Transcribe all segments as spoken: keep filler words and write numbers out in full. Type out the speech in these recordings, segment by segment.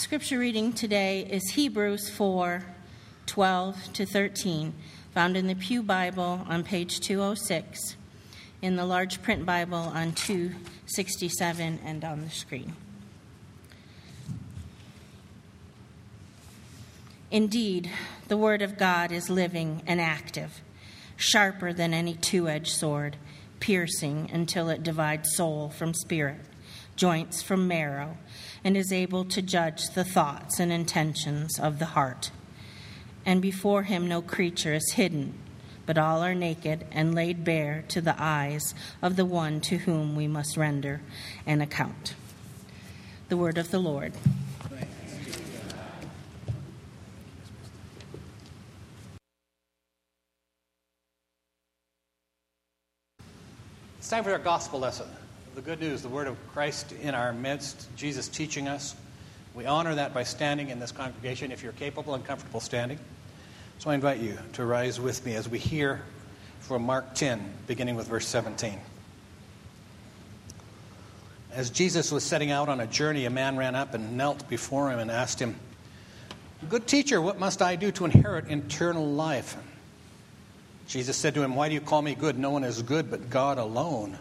Scripture reading today is Hebrews four, twelve to thirteen, found in the Pew Bible on page two oh six, in the large print Bible on two sixty-seven, and on the screen. Indeed, the Word of God is living and active, sharper than any two-edged sword, piercing until it divides soul from spirit, joints from marrow, and is able to judge the thoughts and intentions of the heart. And before him no creature is hidden, but all are naked and laid bare to the eyes of the one to whom we must render an account. The word of the Lord. It's time for our gospel lesson. The good news, the word of Christ in our midst, Jesus teaching us. We honor that by standing in this congregation if you're capable and comfortable standing. So I invite you to rise with me as we hear from Mark ten, beginning with verse seventeen. As Jesus was setting out on a journey, a man ran up and knelt before him and asked him, "Good teacher, what must I do to inherit eternal life?" Jesus said to him, "Why do you call me good? No one is good but God alone.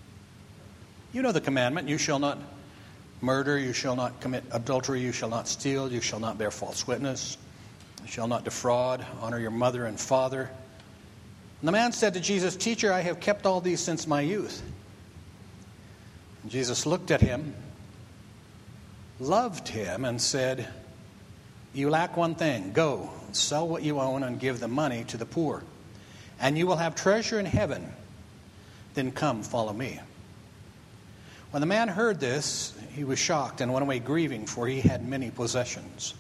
You know the commandment, you shall not murder, you shall not commit adultery, you shall not steal, you shall not bear false witness, you shall not defraud, honor your mother and father." And the man said to Jesus, "Teacher, I have kept all these since my youth." And Jesus looked at him, loved him, and said, "You lack one thing. Go, sell what you own and give the money to the poor, and you will have treasure in heaven. Then come, follow me." When the man heard this, he was shocked and went away grieving, for he had many possessions.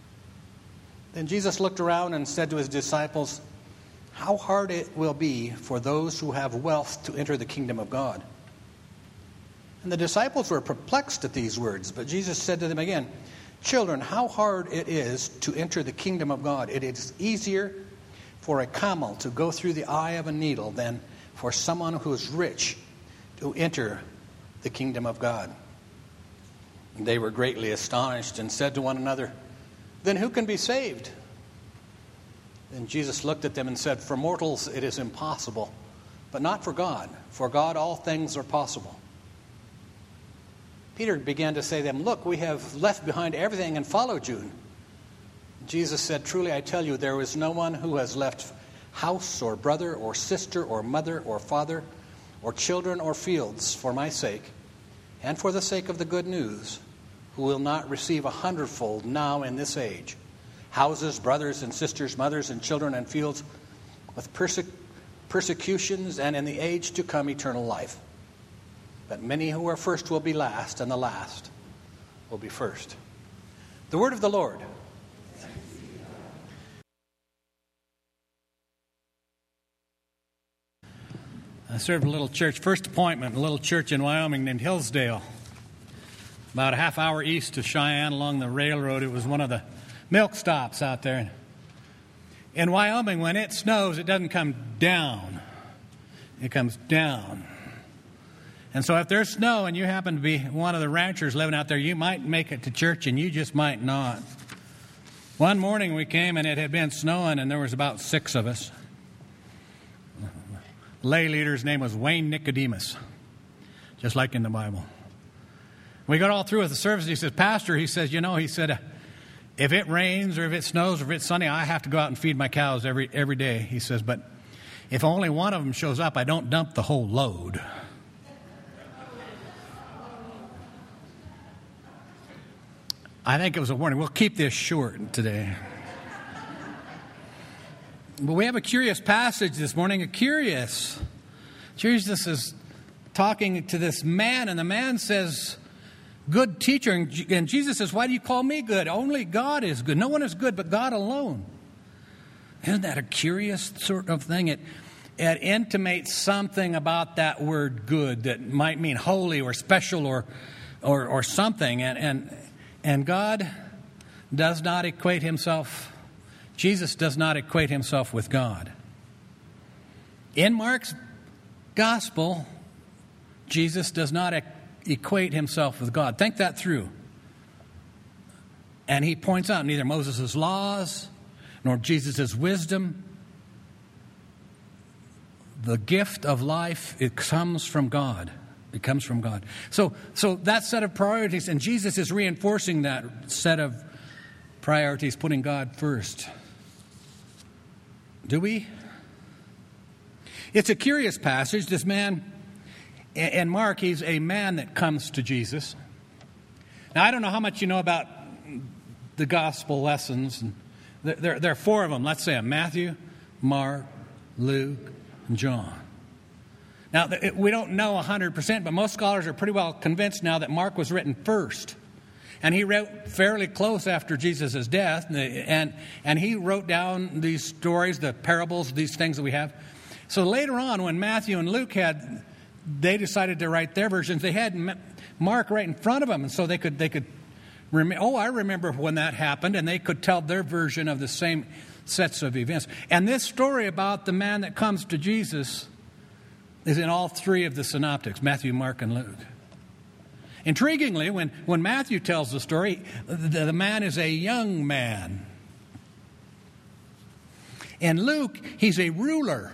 Then Jesus looked around and said to his disciples, "How hard it will be for those who have wealth to enter the kingdom of God." And the disciples were perplexed at these words, but Jesus said to them again, "Children, how hard it is to enter the kingdom of God. It is easier for a camel to go through the eye of a needle than for someone who is rich to enter the kingdom of God." And they were greatly astonished and said to one another, "Then who can be saved?" Then Jesus looked at them and said, "For mortals it is impossible, but not for God. For God all things are possible." Peter began to say to them, "Look, we have left behind everything and followed you." Jesus said, "Truly I tell you, there is no one who has left house or brother or sister or mother or father or children or fields for my sake and for the sake of the good news, who will not receive a hundredfold now in this age, houses, brothers and sisters, mothers and children and fields, with perse- persecutions, and in the age to come eternal life. But many who are first will be last, and the last will be first." The word of the Lord. I served a little church, first appointment, a little church in Wyoming named Hillsdale. About a half hour east of Cheyenne along the railroad. It was one of the milk stops out there. In Wyoming, when it snows, it doesn't come down. It comes down. And so if there's snow and you happen to be one of the ranchers living out there, you might make it to church and you just might not. One morning we came and it had been snowing and there was about six of us. Lay leader's name was Wayne Nicodemus, just like in the Bible. We got all through with the service. He says, "Pastor," he says, you know, he said, if it rains or if it snows or if it's sunny, I have to go out and feed my cows every every day. He says, but if only one of them shows up, I don't dump the whole load. I think it was a warning. We'll keep this short today. But we have a curious passage this morning, a curious. Jesus is talking to this man, and the man says, "Good teacher." And Jesus says, "Why do you call me good? Only God is good. No one is good but God alone." Isn't that a curious sort of thing? It, it intimates something about that word good that might mean holy or special or or, or something. And, and, and God does not equate himself Jesus does not equate himself with God. In Mark's gospel, Jesus does not equate himself with God. Think that through. And he points out neither Moses' laws nor Jesus' wisdom, the gift of life, it comes from God. It comes from God. So, so that set of priorities, and Jesus is reinforcing that set of priorities, putting God first. Do we? It's a curious passage. This man, and Mark, he's a man that comes to Jesus. Now, I don't know how much you know about the gospel lessons. There, there are four of them. Let's say Matthew, Mark, Luke, and John. Now, we don't know one hundred percent, but most scholars are pretty well convinced now that Mark was written first. And he wrote fairly close after Jesus' death. And, and he wrote down these stories, the parables, these things that we have. So later on, when Matthew and Luke had, they decided to write their versions, they had Mark right in front of them. And so they could, they could remember, oh, I remember when that happened. And they could tell their version of the same sets of events. And this story about the man that comes to Jesus is in all three of the synoptics, Matthew, Mark, and Luke. Intriguingly, when, when Matthew tells the story, the, the man is a young man. In Luke, he's a ruler.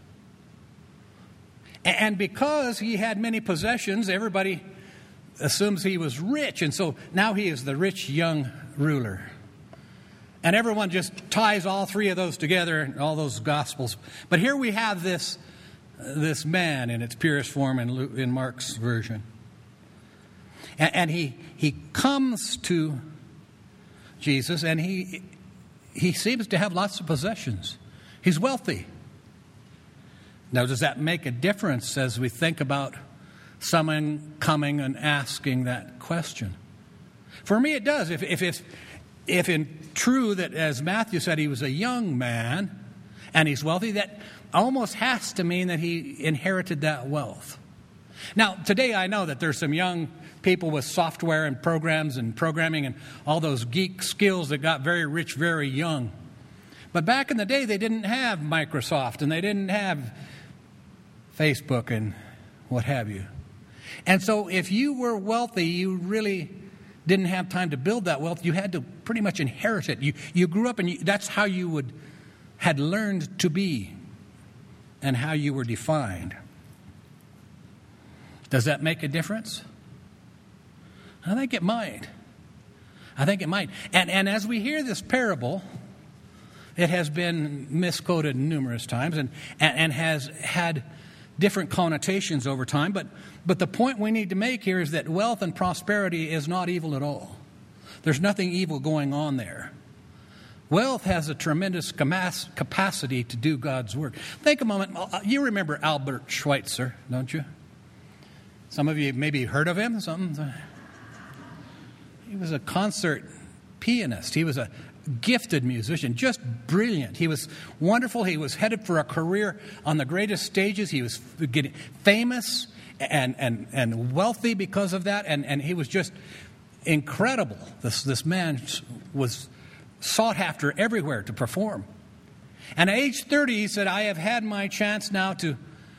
And because he had many possessions, everybody assumes he was rich. And so now he is the rich young ruler. And everyone just ties all three of those together, all those gospels. But here we have this, this man in its purest form in, Luke, in Mark's version. And, and he he comes to Jesus, and he he seems to have lots of possessions. He's wealthy. Now, does that make a difference as we think about someone coming and asking that question? For me, it does. If if if, if in true that, as Matthew said, he was a young man and he's wealthy, that almost has to mean that he inherited that wealth. Now, today I know that there's some young people with software and programs and programming and all those geek skills that got very rich very young. But back in the day, they didn't have Microsoft and they didn't have Facebook and what have you. And so if you were wealthy, you really didn't have time to build that wealth. You had to pretty much inherit it. You, you grew up and you, that's how you would had learned to be and how you were defined. Does that make a difference? I think it might. I think it might. And and as we hear this parable, it has been misquoted numerous times and, and, and has had different connotations over time. But, but the point we need to make here is that wealth and prosperity is not evil at all. There's nothing evil going on there. Wealth has a tremendous capacity to do God's work. Think a moment. You remember Albert Schweitzer, don't you? Some of you maybe heard of him. Some. He was a concert pianist. He was a gifted musician, just brilliant. He was wonderful. He was headed for a career on the greatest stages. He was getting famous and, and, and wealthy because of that. And, and he was just incredible. This, this man was sought after everywhere to perform. And at age thirty, he said, I have had my chance now to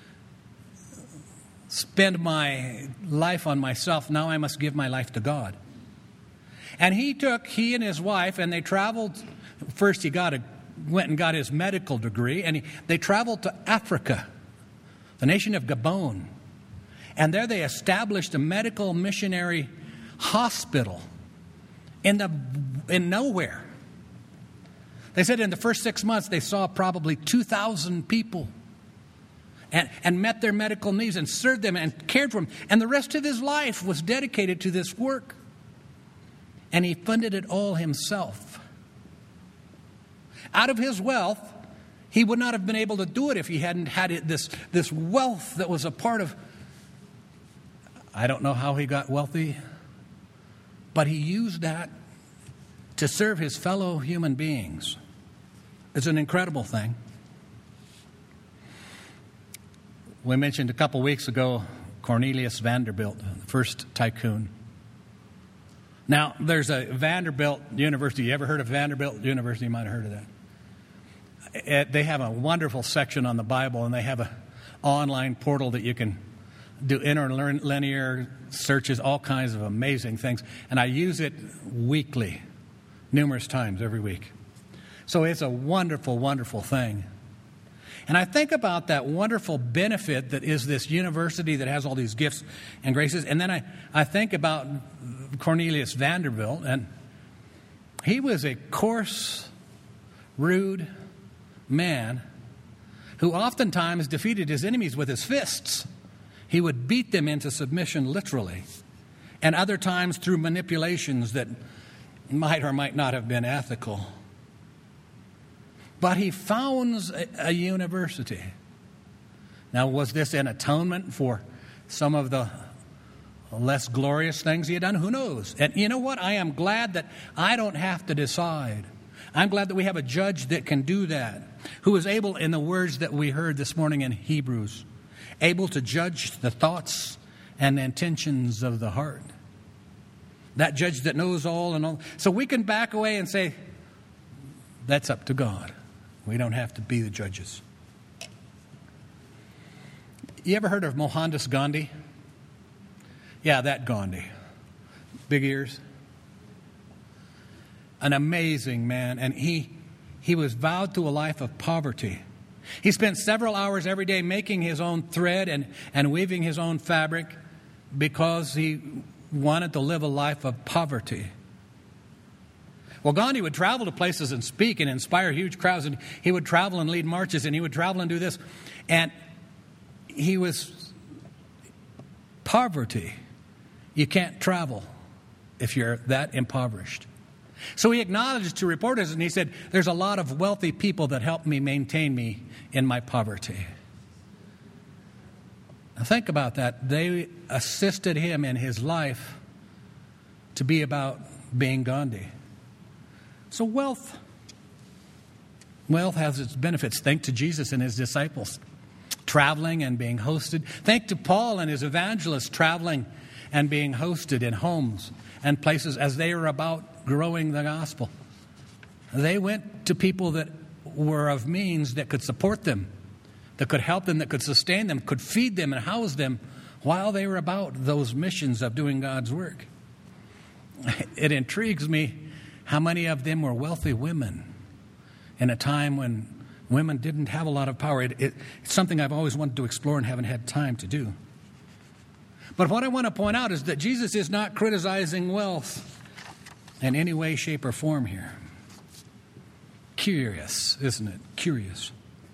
spend my life on myself. Now I must give my life to God. And he took, he and his wife, and they traveled. First he got a, went and got his medical degree, and he, they traveled to Africa, the nation of Gabon. And there they established a medical missionary hospital in the in nowhere. They said in the first six months they saw probably two thousand people and, and met their medical needs and served them and cared for them. And the rest of his life was dedicated to this work. And he funded it all himself. Out of his wealth, he would not have been able to do it if he hadn't had it, this, this wealth that was a part of... I don't know how he got wealthy, but he used that to serve his fellow human beings. It's an incredible thing. We mentioned a couple weeks ago Cornelius Vanderbilt, the first tycoon. Now, there's a Vanderbilt University. You ever heard of Vanderbilt University? You might have heard of that. It, they have a wonderful section on the Bible, and they have an online portal that you can do interlinear searches, all kinds of amazing things. And I use it weekly numerous times every week. So it's a wonderful, wonderful thing. And I think about that wonderful benefit that is this university that has all these gifts and graces. And then I, I think about Cornelius Vanderbilt, and he was a coarse, rude man who oftentimes defeated his enemies with his fists. He would beat them into submission literally, and other times through manipulations that might or might not have been ethical. But he founds a, a university. Now, was this an atonement for some of the less glorious things he had done? Who knows? And you know what? I am glad that I don't have to decide. I'm glad that we have a judge that can do that, who is able, in the words that we heard this morning in Hebrews, able to judge the thoughts and the intentions of the heart. That judge that knows all and all. So we can back away and say, that's up to God. We don't have to be the judges. You ever heard of Mohandas Gandhi? Yeah, that Gandhi. Big ears. An amazing man. And he, he was vowed to a life of poverty. He spent several hours every day making his own thread and, and weaving his own fabric because he wanted to live a life of poverty. Well, Gandhi would travel to places and speak and inspire huge crowds. And he would travel and lead marches, and he would travel and do this. And he was poverty. You can't travel if you're that impoverished. So he acknowledged to reporters, and he said, there's a lot of wealthy people that help me maintain me in my poverty. Now think about that. They assisted him in his life to be about being Gandhi. So wealth, wealth has its benefits. Think to Jesus and his disciples, traveling and being hosted. Think to Paul and his evangelists, traveling and being hosted in homes and places as they were about growing the gospel. They went to people that were of means that could support them, that could help them, that could sustain them, could feed them and house them while they were about those missions of doing God's work. It intrigues me how many of them were wealthy women in a time when women didn't have a lot of power. It, it, it's something I've always wanted to explore and haven't had time to do. But what I want to point out is that Jesus is not criticizing wealth in any way, shape, or form here. Curious, isn't it? Curious.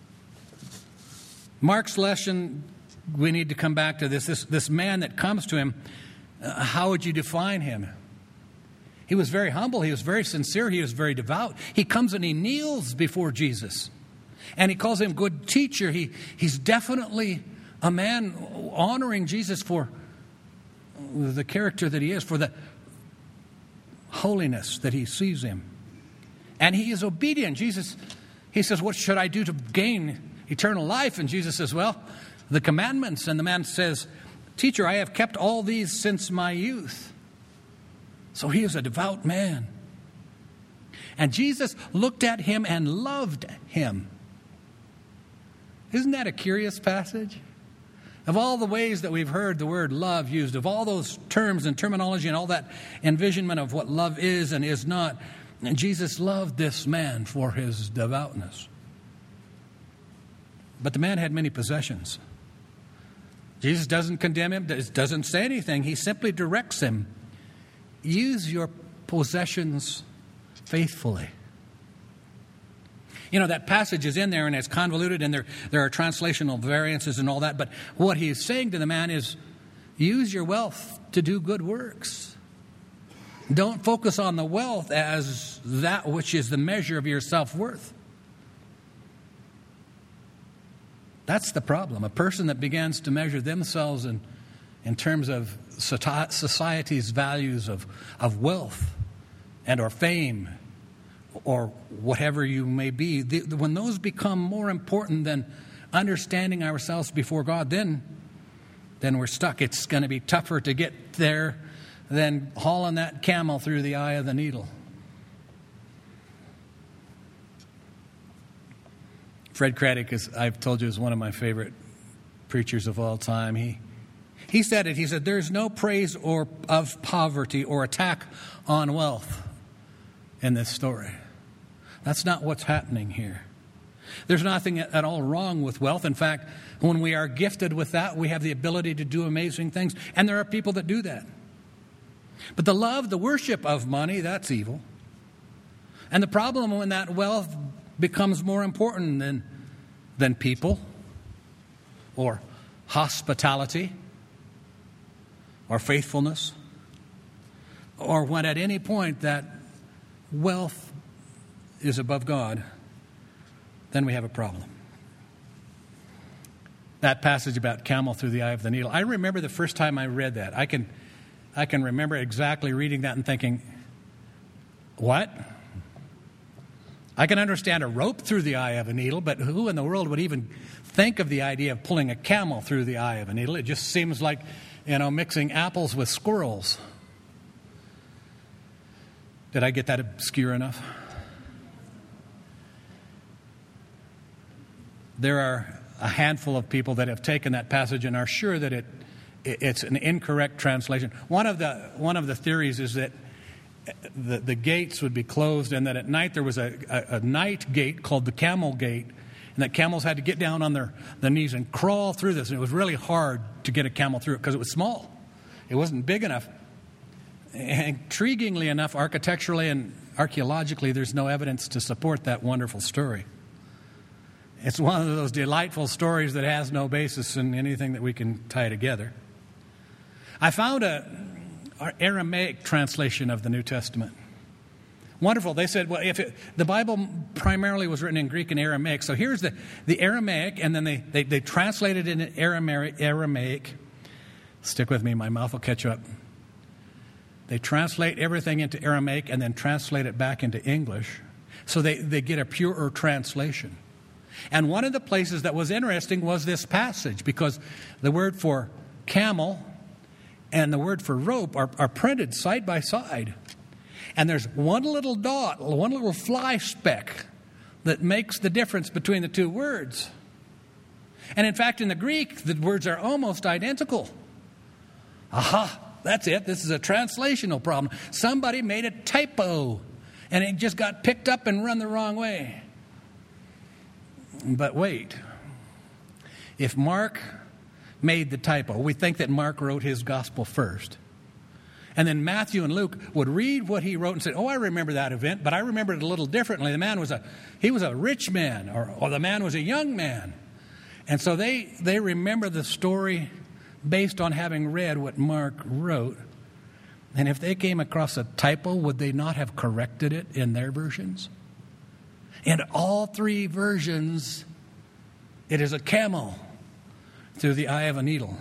Mark's lesson, we need to come back to this. This, this man that comes to him, uh, how would you define him? He was very humble. He was very sincere. He was very devout. He comes and he kneels before Jesus. And he calls him good teacher. He, he's definitely a man honoring Jesus for the character that he is, for the holiness that he sees him. And he is obedient. Jesus, he says, what should I do to gain eternal life? And Jesus says, well, the commandments. And the man says, teacher, I have kept all these since my youth. So he is a devout man. And Jesus looked at him and loved him. Isn't that a curious passage? Of all the ways that we've heard the word love used, of all those terms and terminology and all that envisionment of what love is and is not, and Jesus loved this man for his devoutness. But the man had many possessions. Jesus doesn't condemn him, doesn't say anything. He simply directs him. Use your possessions faithfully. You know, that passage is in there and it's convoluted and there, there are translational variances and all that. But what he's saying to the man is, use your wealth to do good works. Don't focus on the wealth as that which is the measure of your self-worth. That's the problem. A person that begins to measure themselves in, in terms of society's values of, of wealth and or fame or whatever you may be, the, when those become more important than understanding ourselves before God, then, then we're stuck. It's going to be tougher to get there than hauling that camel through the eye of the needle. Fred Craddock, is, I've told you, is one of my favorite preachers of all time. He he said it. He said, "There's no praise or of poverty or attack on wealth in this story. That's not what's happening here. There's nothing at all wrong with wealth. In fact, when we are gifted with that, we have the ability to do amazing things. And there are people that do that. But the love, the worship of money, that's evil. And the problem when that wealth becomes more important than, than people, or hospitality, or faithfulness, or when at any point that wealth is above God, then we have a problem. That passage about camel through the eye of the needle. I remember the first time I read that. I can, I can remember exactly reading that and thinking, what? I can understand a rope through the eye of a needle, but who in the world would even think of the idea of pulling a camel through the eye of a needle? It just seems like, you know, mixing apples with squirrels. Did I get that obscure enough? There are a handful of people that have taken that passage and are sure that it it's an incorrect translation. One of the one of the theories is that the, the gates would be closed, and that at night there was a, a, a night gate called the camel gate, and that camels had to get down on their, their knees and crawl through this. And it was really hard to get a camel through it because it was small. It wasn't big enough. And intriguingly enough, architecturally and archaeologically, there's no evidence to support that wonderful story. It's one of those delightful stories that has no basis in anything that we can tie together. I found a an Aramaic translation of the New Testament. Wonderful. They said, well, if it, the Bible primarily was written in Greek and Aramaic, so here's the, the Aramaic, and then they, they, they translated it in Aramaic, Aramaic. Stick with me, my mouth will catch up. They translate everything into Aramaic and then translate it back into English, so they, they get a purer translation. And one of the places that was interesting was this passage, because the word for camel and the word for rope are, are printed side by side. And there's one little dot, one little fly speck that makes the difference between the two words. And in fact, in the Greek, the words are almost identical. Aha, that's it. This is a translational problem. Somebody made a typo, and it just got picked up and run the wrong way. But wait, if Mark made the typo, we think that Mark wrote his gospel first. And then Matthew and Luke would read what he wrote and say, oh, I remember that event, but I remember it a little differently. The man was a, he was a rich man, or, or the man was a young man. And so they, they remember the story based on having read what Mark wrote. And if they came across a typo, would they not have corrected it in their versions? In all three versions, it is a camel through the eye of a needle.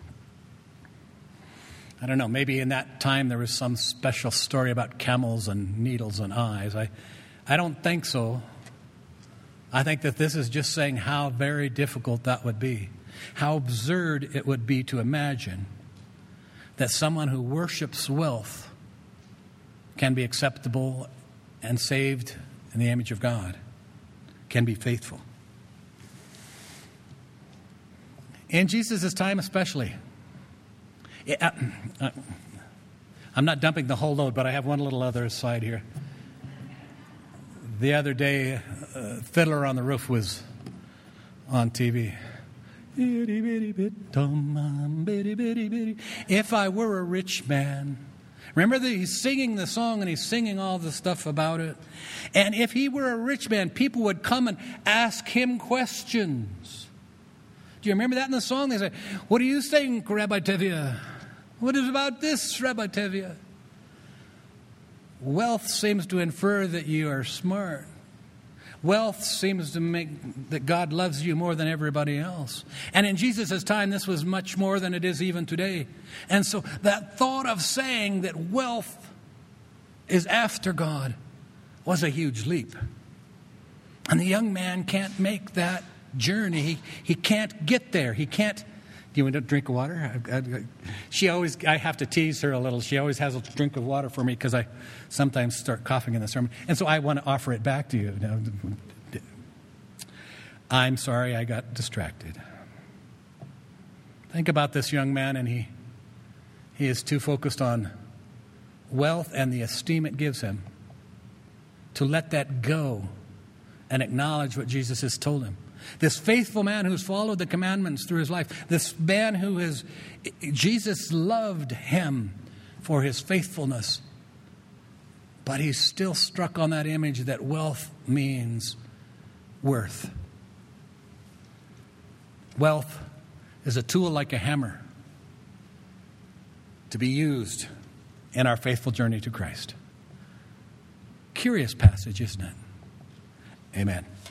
I don't know, maybe in that time there was some special story about camels and needles and eyes. I, I don't think so. I think that this is just saying how very difficult that would be. How absurd it would be to imagine that someone who worships wealth can be acceptable and saved in the image of God, can be faithful. In Jesus' time especially, I'm not dumping the whole load, but I have one little other aside here. The other day, uh, Fiddler on the Roof was on T V. If I were a rich man. Remember that he's singing the song and he's singing all the stuff about it. And if he were a rich man, people would come and ask him questions. Do you remember that in the song? They say, what do you think, Rabbi Tevye? What is about this, Rabbi Tevye? Wealth seems to infer that you are smart. Wealth seems to make that God loves you more than everybody else. And in Jesus' time, this was much more than it is even today. And so that thought of saying that wealth is after God was a huge leap. And the young man can't make that journey. He, he can't get there. He can't. Do you want a drink of water? I, I, she always, I have to tease her a little. She always has a drink of water for me because I sometimes start coughing in the sermon. And so I want to offer it back to you. Now, I'm sorry I got distracted. Think about this young man, and he he is too focused on wealth and the esteem it gives him to let that go and acknowledge what Jesus has told him. This faithful man who's followed the commandments through his life. This man who has, Jesus loved him for his faithfulness. But he's still struck on that image that wealth means worth. Wealth is a tool like a hammer to be used in our faithful journey to Christ. Curious passage, isn't it? Amen.